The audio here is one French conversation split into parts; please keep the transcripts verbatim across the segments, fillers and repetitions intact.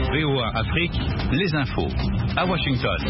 V O A Afrique, les infos à Washington.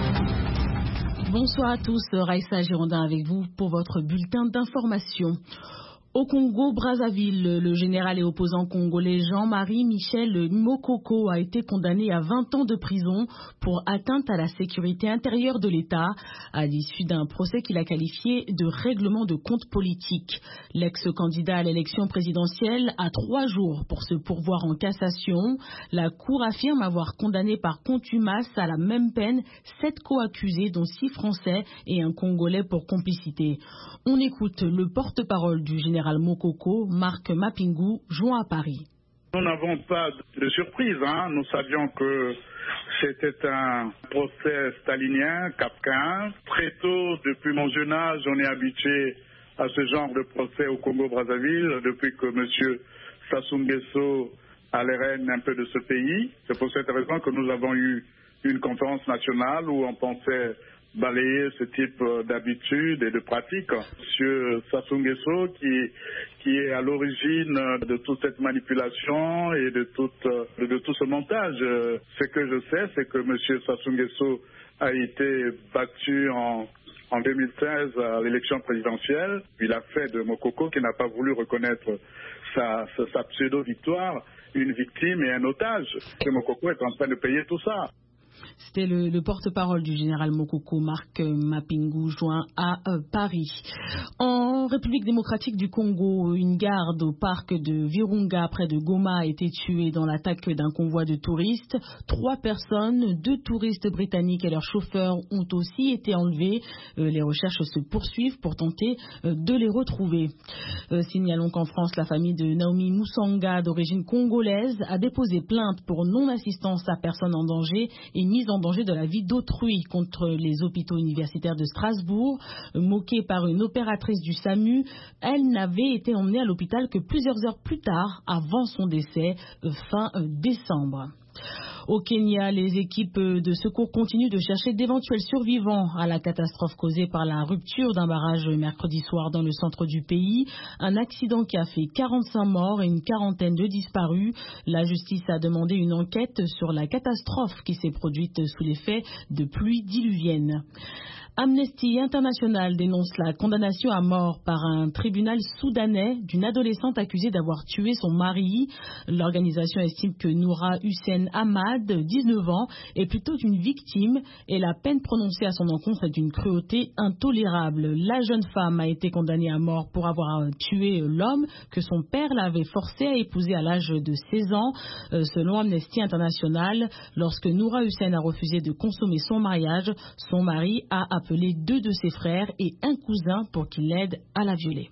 Bonsoir à tous, Raïssa Girondin avec vous pour votre bulletin d'information. Au Congo, Brazzaville, le général et opposant congolais Jean-Marie Michel Mokoko a été condamné à vingt ans de prison pour atteinte à la sécurité intérieure de l'État à l'issue d'un procès qu'il a qualifié de règlement de compte politique. L'ex-candidat à l'élection présidentielle a trois jours pour se pourvoir en cassation. La Cour affirme avoir condamné par contumace à la même peine sept co-accusés, dont six Français et un Congolais pour complicité. On écoute le porte-parole du général Mokoko, Marc Mapingou, joint à Paris. Nous n'avons pas de surprise, hein. Nous savions que c'était un procès stalinien, kafkaïen. Très tôt, depuis mon jeune âge, on est habitué à ce genre de procès au Congo-Brazzaville, depuis que M. Sassou Nguesso a les rênes un peu de ce pays. C'est pour cette raison que nous avons eu une conférence nationale où on pensait balayer ce type d'habitude et de pratique. Monsieur Sassou Nguesso, qui, qui est à l'origine de toute cette manipulation et de, toute, de tout ce montage. Ce que je sais, c'est que Monsieur Sassou Nguesso a été battu en, en deux mille seize à l'élection présidentielle. Il a fait de Mokoko, qui n'a pas voulu reconnaître sa, sa, sa pseudo-victoire, une victime et un otage. Et Mokoko est en train de payer tout ça. C'était le, le porte-parole du général Mokoko, Marc Mapingou, joint à euh, Paris. En République démocratique du Congo, une garde au parc de Virunga, près de Goma, a été tuée dans l'attaque d'un convoi de touristes. Trois personnes, deux touristes britanniques et leur chauffeur, ont aussi été enlevés. Euh, les recherches se poursuivent pour tenter euh, de les retrouver. Euh, signalons qu'en France, la famille de Naomi Moussanga, d'origine congolaise, a déposé plainte pour non-assistance à personne en danger et mise en danger de la vie d'autrui contre les hôpitaux universitaires de Strasbourg. Moquée par une opératrice du SAMU, elle n'avait été emmenée à l'hôpital que plusieurs heures plus tard, avant son décès, fin décembre. Au Kenya, les équipes de secours continuent de chercher d'éventuels survivants à la catastrophe causée par la rupture d'un barrage mercredi soir dans le centre du pays. Un accident qui a fait quarante-cinq morts et une quarantaine de disparus. La justice a demandé une enquête sur la catastrophe qui s'est produite sous l'effet de pluies diluviennes. Amnesty International dénonce la condamnation à mort par un tribunal soudanais d'une adolescente accusée d'avoir tué son mari. L'organisation estime que Noura Hussein Ahmad, dix-neuf ans, est plutôt une victime et la peine prononcée à son encontre est d'une cruauté intolérable. La jeune femme a été condamnée à mort pour avoir tué l'homme que son père l'avait forcé à épouser à l'âge de seize ans. Selon Amnesty International, lorsque Noura Hussein a refusé de consommer son mariage, son mari a appelé deux de ses frères et un cousin pour qu'ils l'aident à la violer.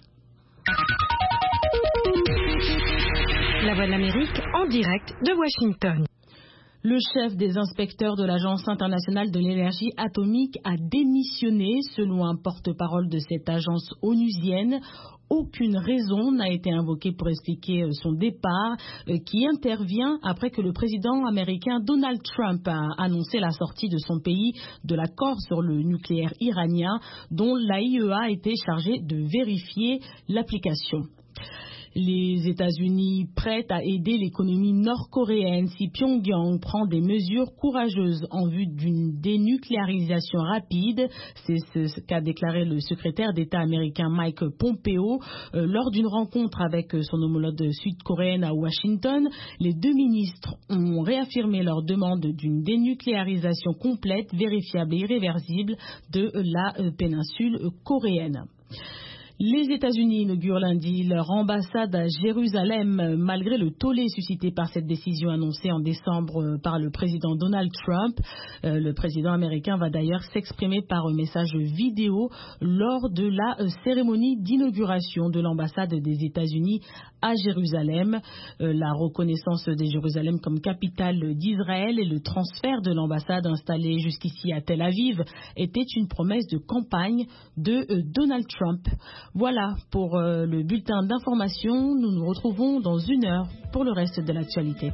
La Voix de l'Amérique en direct de Washington. Le chef des inspecteurs de l'Agence internationale de l'énergie atomique a démissionné, selon un porte-parole de cette agence onusienne. Aucune raison n'a été invoquée pour expliquer son départ, qui intervient après que le président américain Donald Trump a annoncé la sortie de son pays de l'accord sur le nucléaire iranien, dont l'A I E A a été chargée de vérifier l'application. Les États-Unis prêts à aider l'économie nord-coréenne si Pyongyang prend des mesures courageuses en vue d'une dénucléarisation rapide. C'est ce qu'a déclaré le secrétaire d'État américain Mike Pompeo euh, lors d'une rencontre avec son homologue sud-coréenne à Washington. Les deux ministres ont réaffirmé leur demande d'une dénucléarisation complète, vérifiable et irréversible de la euh, péninsule coréenne. Les États-Unis inaugurent lundi leur ambassade à Jérusalem, malgré le tollé suscité par cette décision annoncée en décembre par le président Donald Trump. Euh, le président américain va d'ailleurs s'exprimer par un message vidéo lors de la euh, cérémonie d'inauguration de l'ambassade des États-Unis à Jérusalem. Euh, la reconnaissance de Jérusalem comme capitale d'Israël et le transfert de l'ambassade installée jusqu'ici à Tel Aviv était une promesse de campagne de euh, Donald Trump. Voilà pour euh, le bulletin d'information. Nous nous retrouvons dans une heure pour le reste de l'actualité.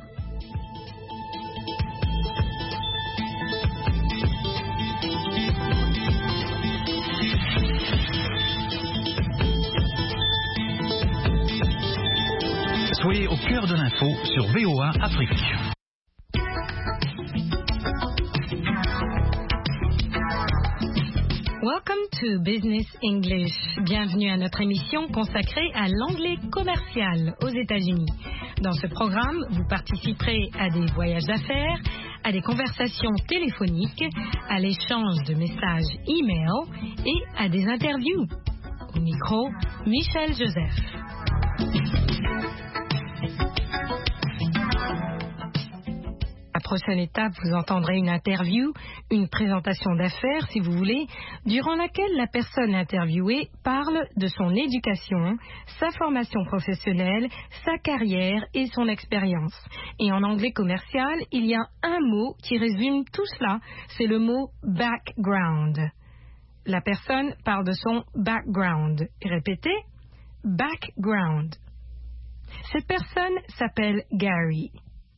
Soyez au cœur de l'info sur V O A Afrique. Welcome to Business English. Bienvenue à notre émission consacrée à l'anglais commercial aux États-Unis. Dans ce programme, vous participerez à des voyages d'affaires, à des conversations téléphoniques, à l'échange de messages e-mail et à des interviews. Au micro, Michel Joseph. La prochaine étape, vous entendrez une interview, une présentation d'affaires, si vous voulez, durant laquelle la personne interviewée parle de son éducation, sa formation professionnelle, sa carrière et son expérience. Et en anglais commercial, il y a un mot qui résume tout cela, c'est le mot background. La personne parle de son background. Répétez, background. Cette personne s'appelle Gary.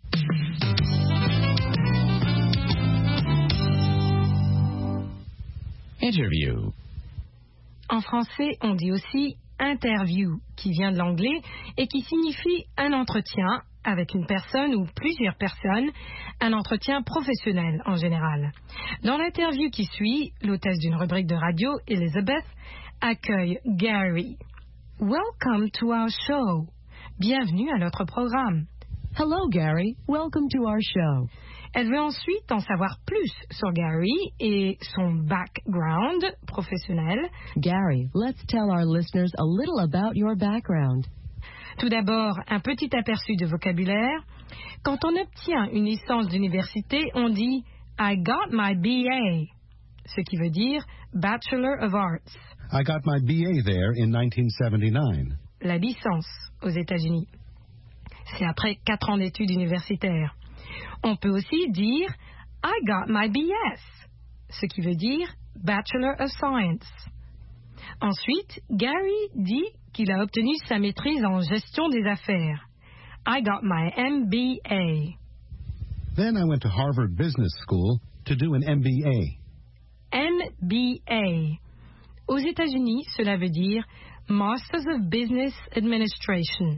Interview. En français, on dit aussi interview, qui vient de l'anglais et qui signifie un entretien avec une personne ou plusieurs personnes, un entretien professionnel en général. Dans l'interview qui suit, l'hôtesse d'une rubrique de radio, Elizabeth, accueille Gary. Welcome to our show. Bienvenue à notre programme. Hello, Gary. Welcome to our show. Elle veut ensuite en savoir plus sur Gary et son background professionnel. Gary, let's tell our listeners a little about your background. Tout d'abord, un petit aperçu de vocabulaire. Quand on obtient une licence d'université, on dit « I got my B A », ce qui veut dire « Bachelor of Arts ». I got my B A there in nineteen seventy-nine. La licence aux États-Unis. C'est après quatre ans d'études universitaires. On peut aussi dire « I got my B S », ce qui veut dire « Bachelor of Science ». Ensuite, Gary dit qu'il a obtenu sa maîtrise en gestion des affaires. « I got my M B A ». Then I went to Harvard Business School to do an M B A. M B A. Aux États-Unis, cela veut dire « Masters of Business Administration ».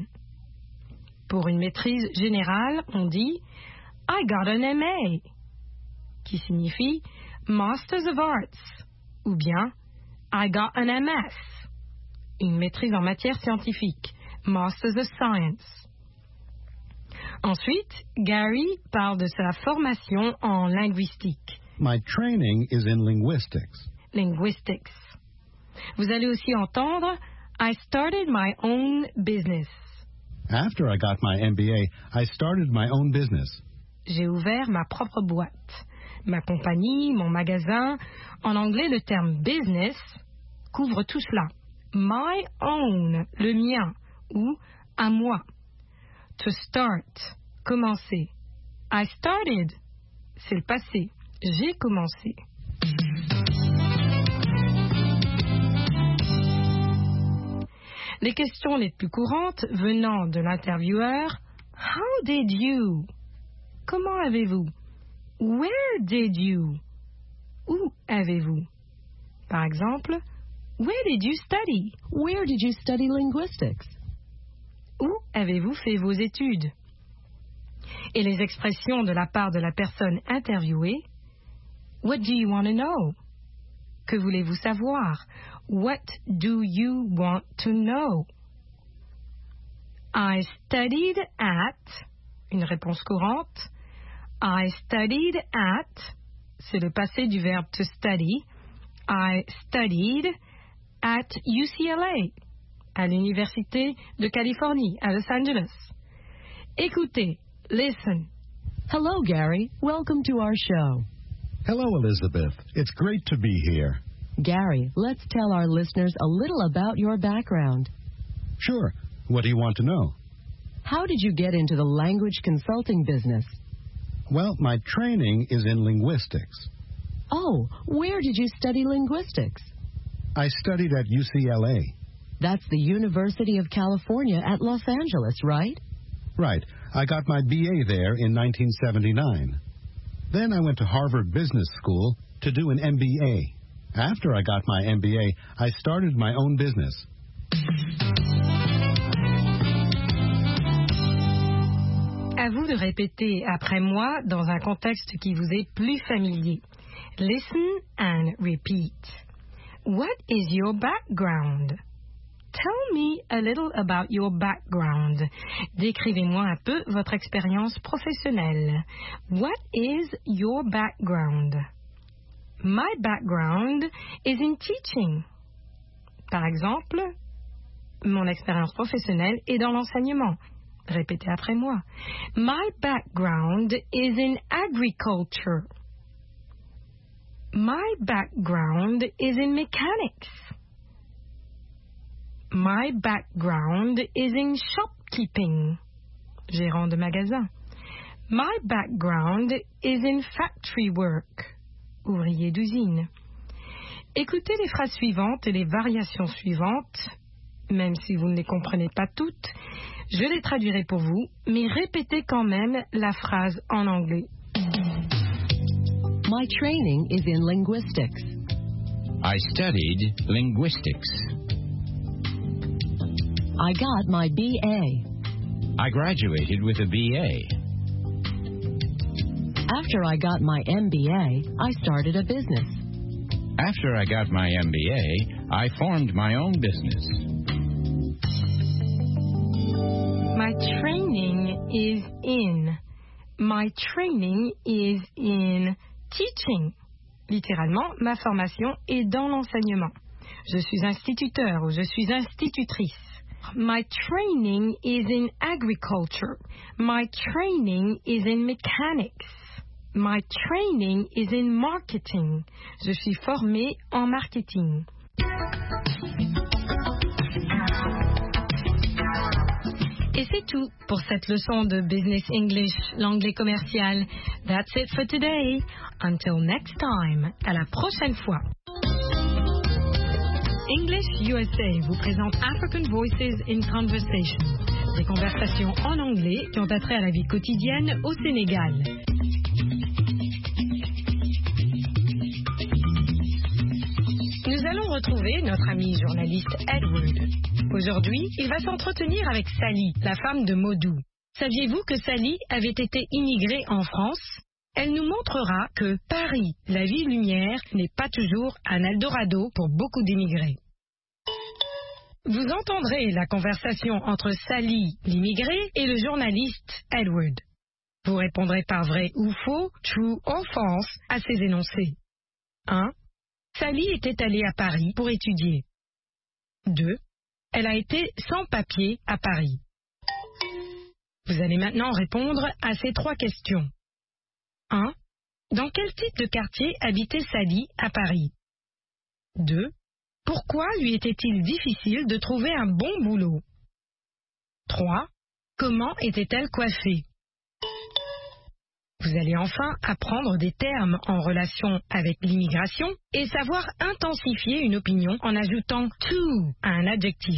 Pour une maîtrise générale, on dit « I got an M A », qui signifie « Masters of Arts » ou bien « I got an M S », une maîtrise en matière scientifique, « Masters of Science ». Ensuite, Gary parle de sa formation en linguistique. My training is in linguistics. Linguistics. Vous allez aussi entendre « I started my own business ». After I got my M B A, I started my own business. J'ai ouvert ma propre boîte, ma compagnie, mon magasin. En anglais, le terme business couvre tout cela. My own, le mien, ou à moi. To start, commencer. I started, c'est le passé. J'ai commencé. Les questions les plus courantes venant de l'intervieweur, How did you? Comment avez-vous? Where did you? Où avez-vous? Par exemple, Where did you study? Where did you study linguistics? Où avez-vous fait vos études? Et les expressions de la part de la personne interviewée, What do you want to know? Que voulez-vous savoir? What do you want to know? I studied at, une réponse courante. I studied at, c'est le passé du verbe to study. I studied at U C L A, à l'Université de Californie, à Los Angeles. Écoutez, listen. Hello, Gary. Welcome to our show. Hello, Elizabeth. It's great to be here. Gary, let's tell our listeners a little about your background. Sure. What do you want to know? How did you get into the language consulting business? Well, my training is in linguistics. Oh, where did you study linguistics? I studied at U C L A. That's the University of California at Los Angeles, right? Right. I got my B A there in nineteen seventy-nine. Then I went to Harvard Business School to do an M B A. After I got my M B A, I started my own business. À vous de répéter après moi dans un contexte qui vous est plus familier. Listen and repeat. What is your background? Tell me a little about your background. Décrivez-moi un peu votre expérience professionnelle. What is your background? My background is in teaching. Par exemple, mon expérience professionnelle est dans l'enseignement. Répétez après moi. My background is in agriculture. My background is in mechanics. My background is in shopkeeping. Gérant de magasin. My background is in factory work. Ouvrier d'usine. Écoutez les phrases suivantes et les variations suivantes. Même si vous ne les comprenez pas toutes, je les traduirai pour vous, mais répétez quand même la phrase en anglais. My training is in linguistics. I studied linguistics. I got my B A. I graduated with a B A. After I got my M B A, I started a business. After I got my M B A, I formed my own business. My training is in. My training is in teaching. Littéralement, ma formation est dans l'enseignement. Je suis instituteur ou je suis institutrice. My training is in agriculture. My training is in mechanics. My training is in marketing. Je suis formée en marketing. Et c'est tout pour cette leçon de Business English, l'anglais commercial. That's it for today. Until next time. À la prochaine fois. English U S A vous présente African Voices in Conversation. Des conversations en anglais qui ont attrait à la vie quotidienne au Sénégal. Nous allons retrouver notre ami journaliste Edward. Aujourd'hui, il va s'entretenir avec Sally, la femme de Modou. Saviez-vous que Sally avait été immigrée en France? Elle nous montrera que Paris, la ville lumière, n'est pas toujours un Eldorado pour beaucoup d'immigrés. Vous entendrez la conversation entre Sally, l'immigrée, et le journaliste Edward. Vous répondrez par vrai ou faux, true or false, à ces énoncés. un. Sally était allée à Paris pour étudier. deux. Elle a été sans papier à Paris. Vous allez maintenant répondre à ces trois questions. un. Dans quel type de quartier habitait Sally à Paris? deux. Pourquoi lui était-il difficile de trouver un bon boulot? trois. Comment était-elle coiffée? Vous allez enfin apprendre des termes en relation avec l'immigration et savoir intensifier une opinion en ajoutant to à un adjectif.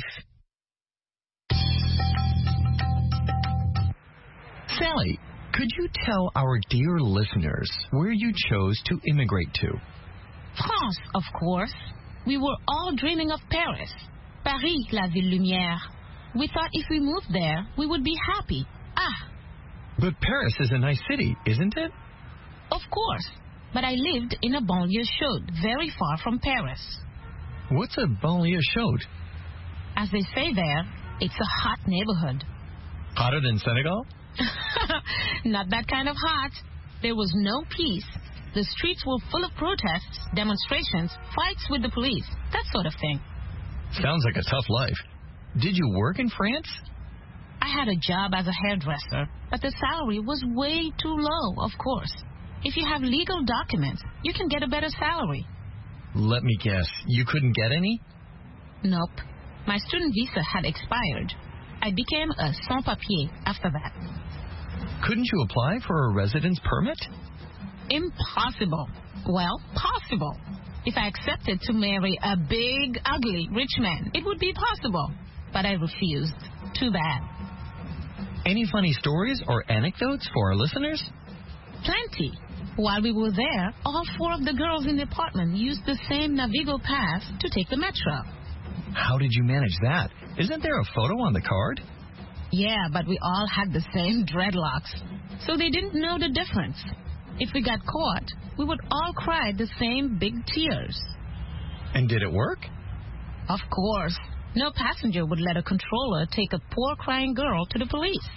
Sally, could you tell our dear listeners where you chose to immigrate to? France, of course. We were all dreaming of Paris. Paris, la ville lumière. We thought if we moved there, we would be happy. Ah! But Paris is a nice city, isn't it? Of course. But I lived in a banlieue chaude, very far from Paris. What's a banlieue chaude? As they say there, it's a hot neighborhood. Hotter than Senegal? Not that kind of hot. There was no peace. The streets were full of protests, demonstrations, fights with the police, that sort of thing. Sounds like a tough life. Did you work in France? I had a job as a hairdresser, but the salary was way too low, of course. If you have legal documents, you can get a better salary. Let me guess, you couldn't get any? Nope. My student visa had expired. I became a sans-papier after that. Couldn't you apply for a residence permit? Impossible. Well, possible. If I accepted to marry a big, ugly, rich man, it would be possible. But I refused. Too bad. Any funny stories or anecdotes for our listeners? Plenty. While we were there, all four of the girls in the apartment used the same Navigo pass to take the metro. How did you manage that? Isn't there a photo on the card? Yeah, but we all had the same dreadlocks, so they didn't know the difference. If we got caught, we would all cry the same big tears. And did it work? Of course. No passenger would let a controller take a poor crying girl to the police.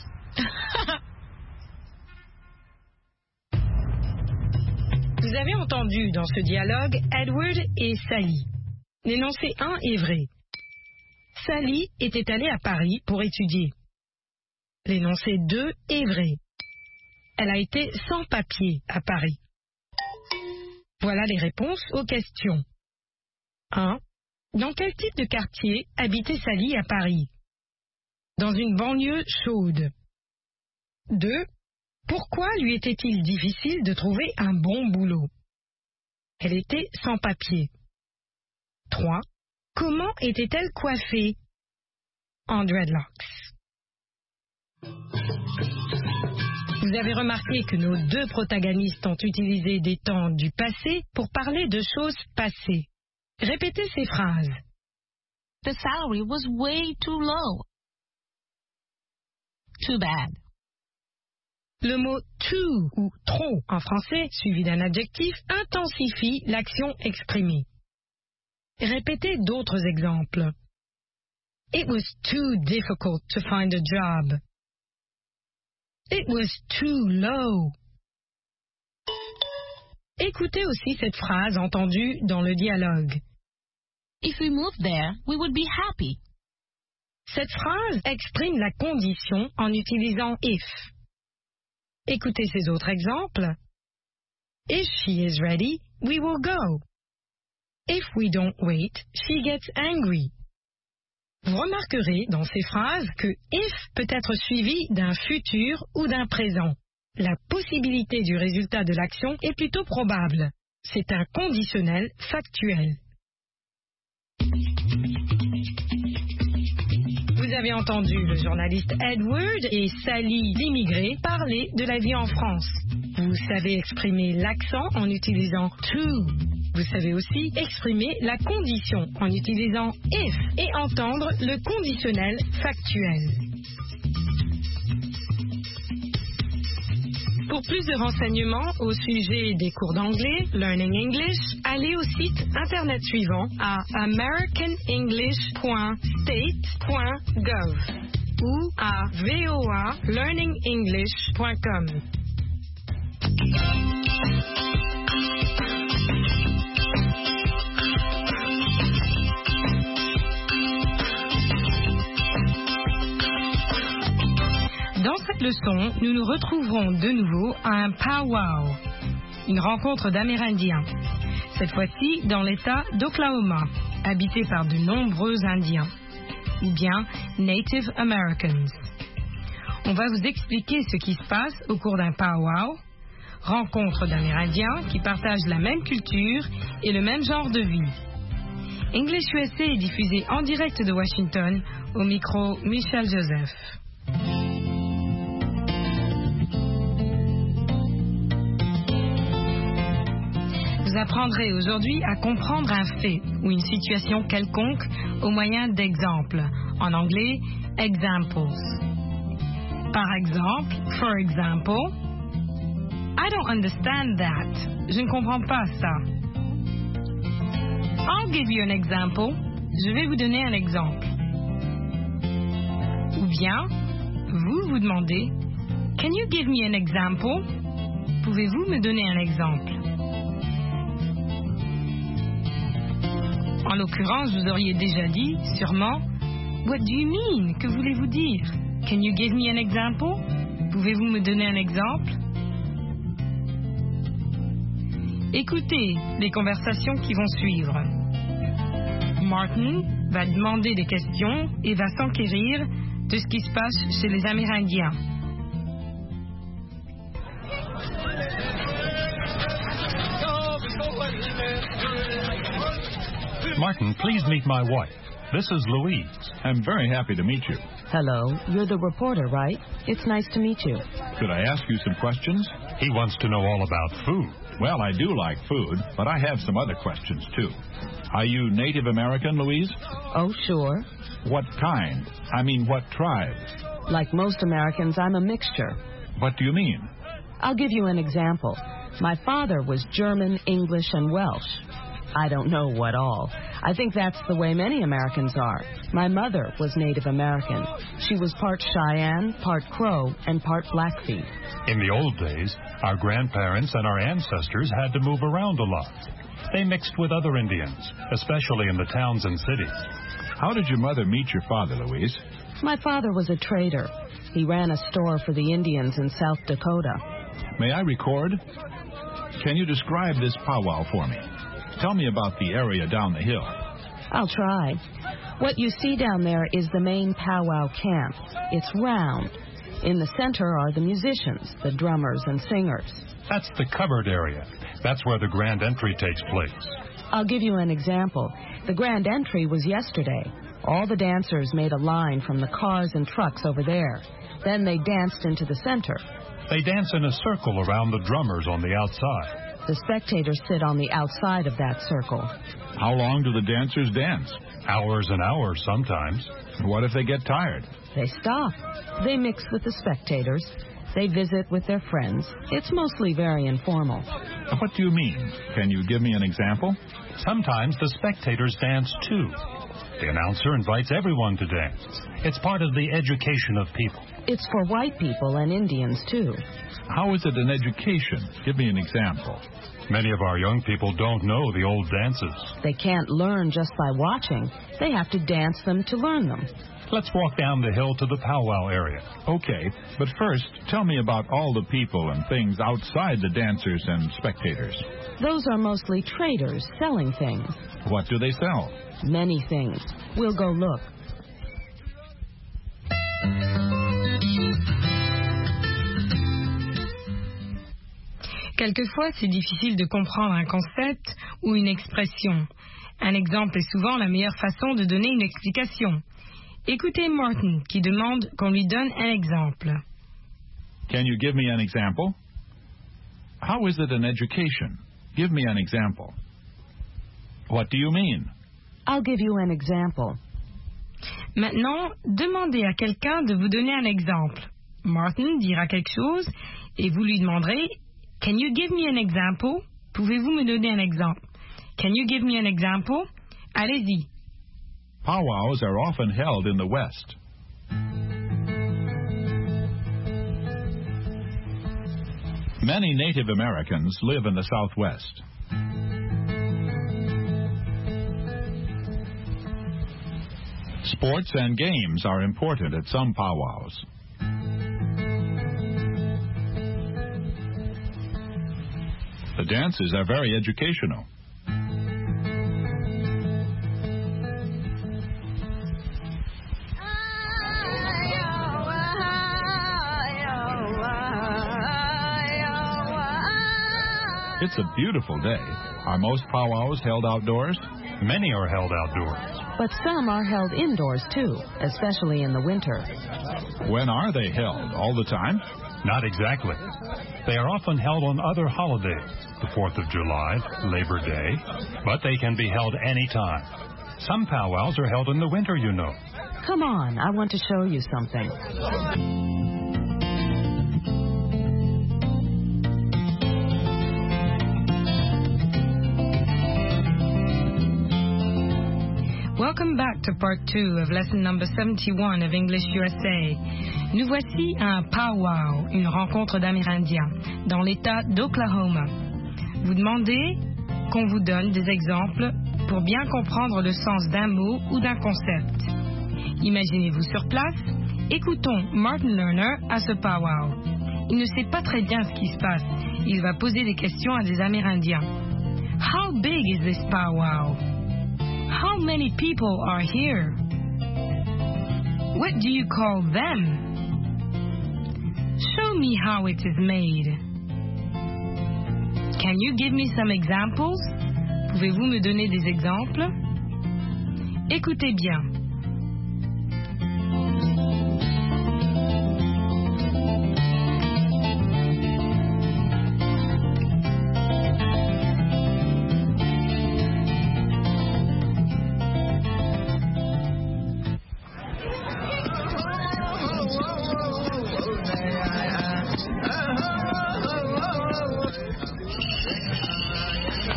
Vous avez entendu dans ce dialogue Edward et Sally. L'énoncé un est vrai. Sally était allée à Paris pour étudier. L'énoncé deux est vrai. Elle a été sans papier à Paris. Voilà les réponses aux questions. un. Dans quel type de quartier habitait Sally à Paris? Dans une banlieue chaude. deux. Pourquoi lui était-il difficile de trouver un bon boulot? Elle était sans papier. trois. Comment était-elle coiffée? En dreadlocks. Vous avez remarqué que nos deux protagonistes ont utilisé des temps du passé pour parler de choses passées. Répétez ces phrases. The salary was way too low. Too bad. Le mot too ou trop en français, suivi d'un adjectif, intensifie l'action exprimée. Répétez d'autres exemples. It was too difficult to find a job. It was too low. Écoutez aussi cette phrase entendue dans le dialogue. If we moved there, we would be happy. Cette phrase exprime la condition en utilisant if. Écoutez ces autres exemples. If she is ready, we will go. If we don't wait, she gets angry. Vous remarquerez dans ces phrases que if peut être suivi d'un futur ou d'un présent. La possibilité du résultat de l'action est plutôt probable. C'est un conditionnel factuel. Vous avez entendu le journaliste Edward et Sally l'immigré parler de la vie en France. Vous savez exprimer l'accent en utilisant to. Vous savez aussi exprimer la condition en utilisant if et entendre le conditionnel factuel. Pour plus de renseignements au sujet des cours d'anglais, Learning English, allez au site internet suivant à american english point state point gov ou à voa learning english point com. Dans cette leçon, nous nous retrouverons de nouveau à un powwow, une rencontre d'Amérindiens, cette fois-ci dans l'État d'Oklahoma, habité par de nombreux Indiens, ou bien Native Americans. On va vous expliquer ce qui se passe au cours d'un powwow, rencontre d'Amérindiens qui partagent la même culture et le même genre de vie. English U S A est diffusé en direct de Washington, au micro Michel Joseph. Vous apprendrez aujourd'hui à comprendre un fait ou une situation quelconque au moyen d'exemples. En anglais, examples. Par exemple, for example, I don't understand that. Je ne comprends pas ça. I'll give you an example. Je vais vous donner un exemple. Ou bien, vous vous demandez, can you give me an example? Pouvez-vous me donner un exemple? En l'occurrence, vous auriez déjà dit, sûrement, what do you mean? Que voulez-vous dire? Can you give me an example? Pouvez-vous me donner un exemple? Écoutez les conversations qui vont suivre. Martin va demander des questions et va s'enquérir de ce qui se passe chez les Amérindiens. Martin, please meet my wife. This is Louise. I'm very happy to meet you. Hello, you're the reporter, right? It's nice to meet you. Could I ask you some questions? He wants to know all about food. Well, I do like food, but I have some other questions, too. Are you Native American, Louise? Oh, sure. What kind? I mean, what tribe? Like most Americans, I'm a mixture. What do you mean? I'll give you an example. My father was German, English, and Welsh. I don't know what all. I think that's the way many Americans are. My mother was Native American. She was part Cheyenne, part Crow, and part Blackfeet. In the old days, our grandparents and our ancestors had to move around a lot. They mixed with other Indians, especially in the towns and cities. How did your mother meet your father, Louise? My father was a trader. He ran a store for the Indians in South Dakota. May I record? Can you describe this powwow for me? Tell me about the area down the hill. I'll try. What you see down there is the main powwow camp. It's round. In the center are the musicians, the drummers and singers. That's the covered area. That's where the grand entry takes place. I'll give you an example. The grand entry was yesterday. All the dancers made a line from the cars and trucks over there. Then they danced into the center. They dance in a circle around the drummers on the outside. The spectators sit on the outside of that circle. How long do the dancers dance? Hours and hours sometimes. What if they get tired? They stop. They mix with the spectators. They visit with their friends. It's mostly very informal. What do you mean? Can you give me an example? Sometimes the spectators dance too. The announcer invites everyone to dance. It's part of the education of people. It's for white people and Indians too. How is it an education? Give me an example. Many of our young people don't know the old dances. They can't learn just by watching. They have to dance them to learn them. Let's walk down the hill to the powwow area. Okay, but first, tell me about all the people and things outside the dancers and spectators. Those are mostly traders selling things. What do they sell? Many things. We'll go look. Quelquefois, c'est difficile de comprendre un concept ou une expression. Un exemple est souvent la meilleure façon de donner une explication. Écoutez Martin qui demande qu'on lui donne un exemple. Can you give me an example? How is it an education? Give me an example. What do you mean? I'll give you an example. Maintenant, demandez à quelqu'un de vous donner un exemple. Martin dira quelque chose et vous lui demanderez Can you give me an example? Pouvez-vous me donner un exemple? Can you give me an example? Allez-y. Powwows are often held in the West. Many Native Americans live in the Southwest. Sports and games are important at some powwows. The dances are very educational. It's a beautiful day. Are most powwows held outdoors? Many are held outdoors. But some are held indoors, too, especially in the winter. When are they held? All the time? Not exactly. They are often held on other holidays, the fourth of July, Labor Day, but they can be held any time. Some powwows are held in the winter, you know. Come on, I want to show you something. Welcome back to part two of lesson number seventy-one of English U S A. Nous voici à un powwow, une rencontre d'Amérindiens, dans l'État d'Oklahoma. Vous demandez qu'on vous donne des exemples pour bien comprendre le sens d'un mot ou d'un concept. Imaginez-vous sur place, écoutons Martin Lerner à ce powwow. Il ne sait pas très bien ce qui se passe. Il va poser des questions à des Amérindiens. How big is this powwow? How many people are here? What do you call them? Show me how it is made. Can you give me some examples? Pouvez-vous me donner des exemples? Écoutez bien.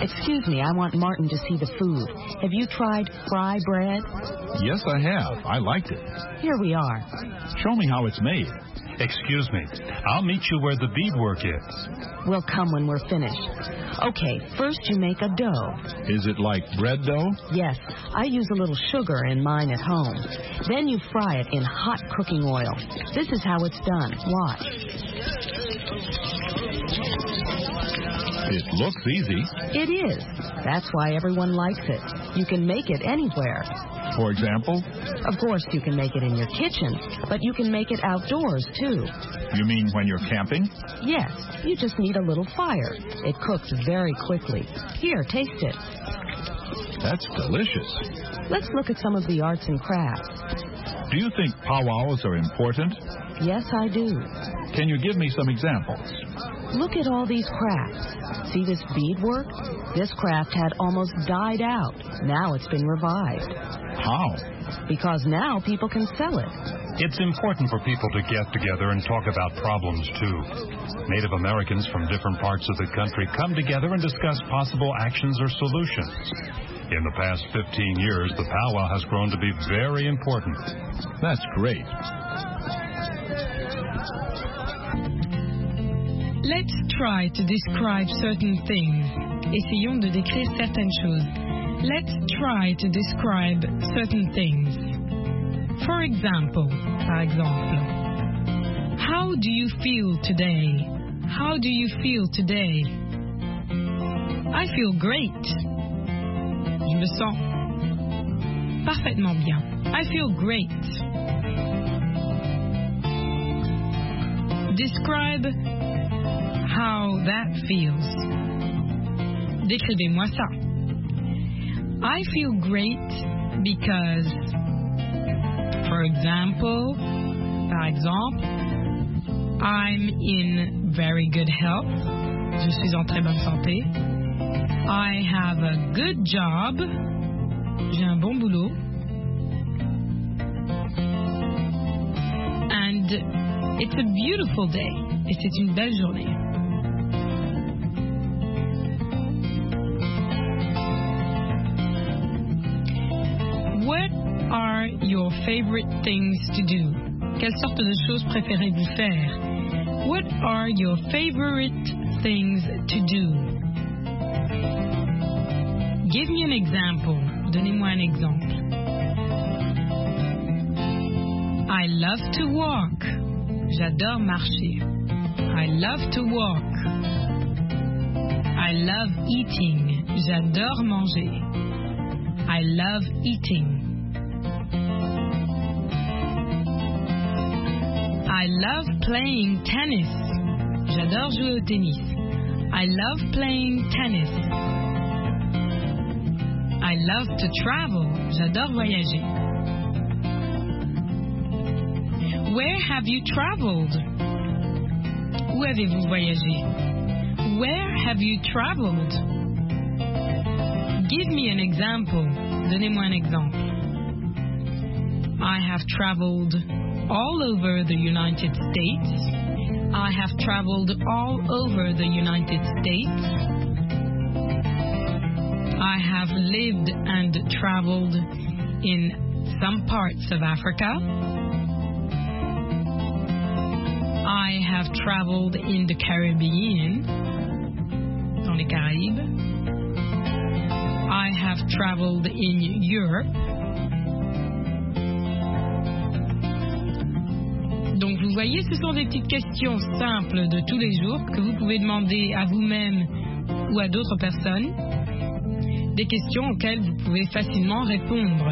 Excuse me, I want Martin to see the food. Have you tried fry bread? Yes, I have. I liked it. Here we are. Show me how it's made. Excuse me. I'll meet you where the beadwork is. We'll come when we're finished. Okay, first you make a dough. Is it like bread dough? Yes, I use a little sugar in mine at home. Then you fry it in hot cooking oil. This is how it's done. Watch. It looks easy. It is. That's why everyone likes it. You can make it anywhere. For example? Of course, you can make it in your kitchen, but you can make it outdoors, too. You mean when you're camping? Yes. You just need a little fire. It cooks very quickly. Here, taste it. That's delicious. Let's look at some of the arts and crafts. Do you think powwows are important? Yes, I do. Can you give me some examples? Look at all these crafts. See this beadwork? This craft had almost died out. Now it's been revived. How? Because now people can sell it. It's important for people to get together and talk about problems, too. Native Americans from different parts of the country come together and discuss possible actions or solutions. In the past fifteen years, the powwow has grown to be very important. That's great. Let's try to describe certain things. Essayons de décrire certaines choses. Let's try to describe certain things. For example, par exemple, how do you feel today? How do you feel today? I feel great. Je me sens parfaitement bien. I feel great. Describe how that feels. Décrivez-moi ça. I feel great because, for example, par exemple, I'm in very good health. Je suis en très bonne santé. I have a good job. J'ai un bon boulot. And it's a beautiful day. Et c'est une belle journée. What are your favorite things to do? Quelle sorte de choses préférez-vous faire? What are your favorite things to do? Give me an example. Donnez-moi un exemple. I love to walk. J'adore marcher. I love to walk. I love eating. J'adore manger. I love eating. I love playing tennis. J'adore jouer au tennis. I love playing tennis. I love to travel. J'adore voyager. Where have you traveled? Où avez-vous voyagé? Where have you traveled? Give me an example. Donnez-moi un exemple. I have traveled all over the United States. I have traveled all over the United States. I have lived and traveled in some parts of Africa. I have traveled in the Caribbean, dans les Caraïbes. I have traveled in Europe. Donc vous voyez, ce sont des petites questions simples de tous les jours que vous pouvez demander à vous-même ou à d'autres personnes. Des questions auxquelles vous pouvez facilement répondre.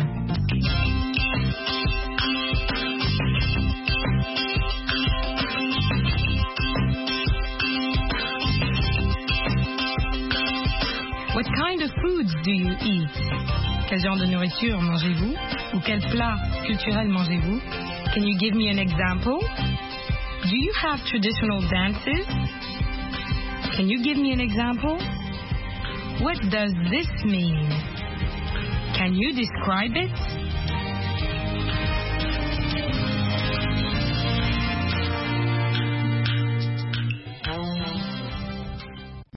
What kind of foods do you eat? Quel genre de nourriture mangez-vous? Ou quel plat culturel mangez-vous? Can you give me an example? Do you have traditional dances? Can you give me an example? What does this mean? Can you describe it?